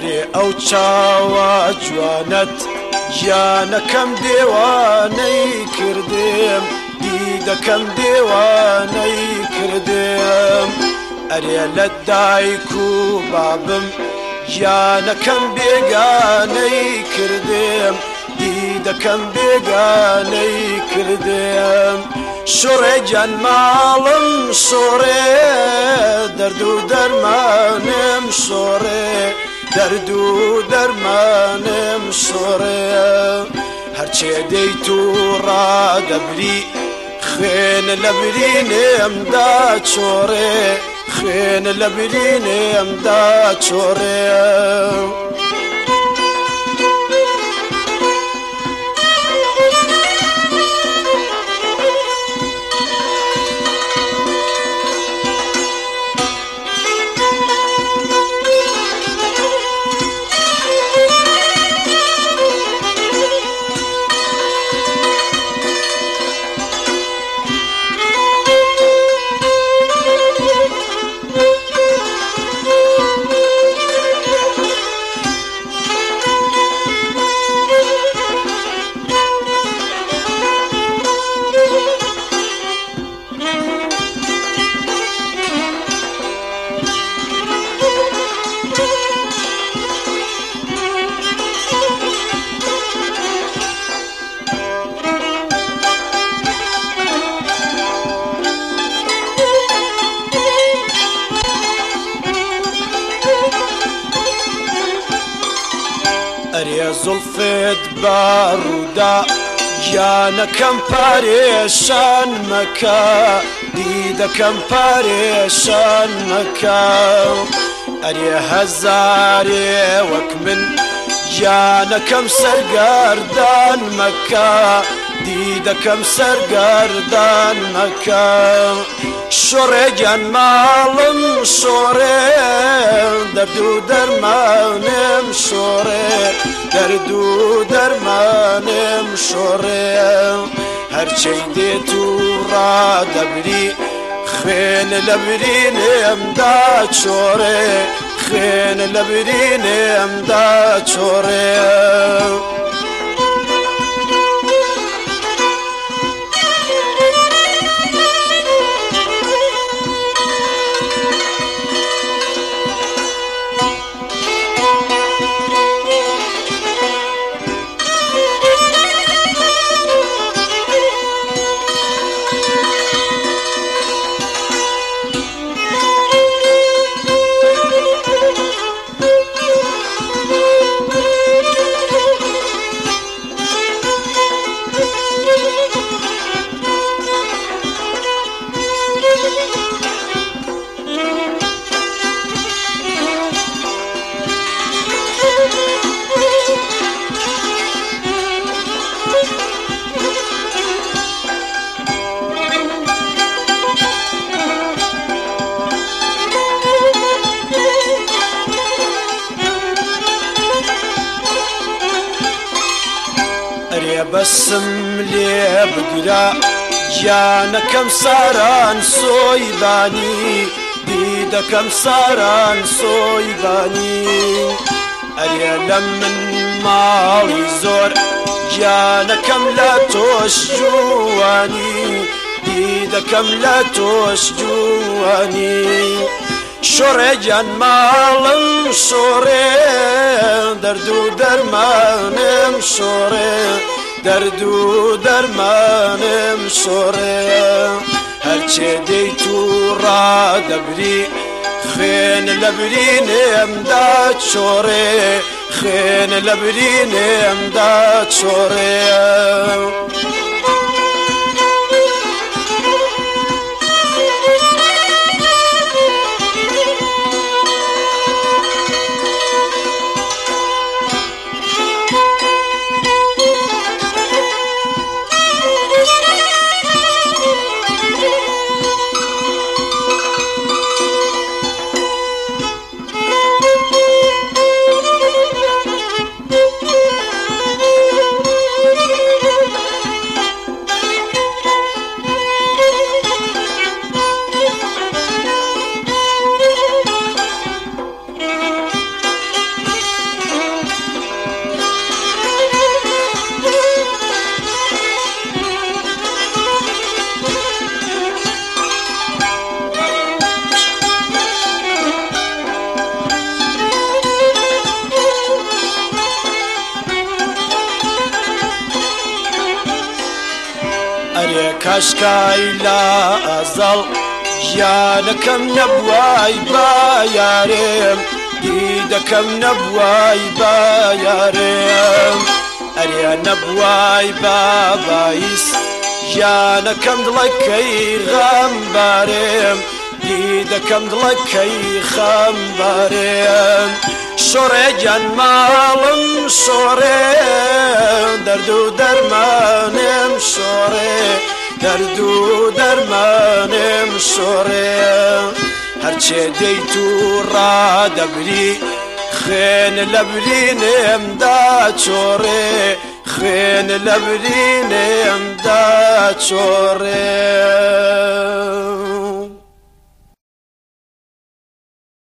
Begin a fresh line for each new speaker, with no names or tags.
ئەرێ ئەو چاوە جوانت گیانەکەم دێوانەی کردم دیدەکەم دێوانەی کردم ئەرێ لە دایک و بابم گیانەکەم بێگانەی کردم دیدەکەم بێگانەی کردم شوڕێ گیان ماڵم شوڕێ دەرد و دەرمانم شوڕێ دەرد و دەرمانم شوڕێ هەرچێ دەیت و ڕادەبری خوێن لە برینێمدا چۆڕێ خوێن لە برینێمدا چۆڕێ ئەرێ زوڵفت باڕوودا گیانەکەم پارێشان مەکە دیدەکەم پارێشان مەکە ئەرێ هەزارێ وەک من گیانەکەم سەرگەردان مەکە دیدەکەم سەرگەردان مەکە شوڕێ گیان ماڵم شوڕێ دەرد و دەرمانم شوڕێ دەرد و دەرمانم شوڕێ هەرچەی دێت و ڕادەبری خوێن لە برینێمدا چۆڕێ خوێن لە برینێمدا چۆڕێ بەسم لێ بگرە گیانەکەم ساران سۆیبانی دیدەکەم ساران سۆیبانی ئەرێ لە من ماڵی زۆر گیانەکەم لە تۆش جوانی دیدەکەم لە تۆش جوانی شوڕێ گیان ماڵم شوڕێ دەرد و دەرمانم شوڕێ دەرد و دەرمانم شوڕێ هەرچێ دەیت و ڕادەبری خوێن لە برینێمدا چۆڕێ خوێن لە برینێمدا چۆڕێ کاشکای لا ئەزەڵ گیانەکەم نەبوای با یارم دیدەکەم نەبوای با یارم ئەرێ نەبوای با بایس گیانەکەم دڵەکەی غەمبارم دیدەکەم دڵەکەی خەمبارم شۆڕێ گیان ماڵم شۆڕێ دەرد و دەرمانم شۆڕێ دەرد و دەرمانم شۆڕێ هەرچێ دەیت و ڕادەبری خوێن لە برینێمدا چۆڕێ خوێن لە برینێمدا چۆڕێ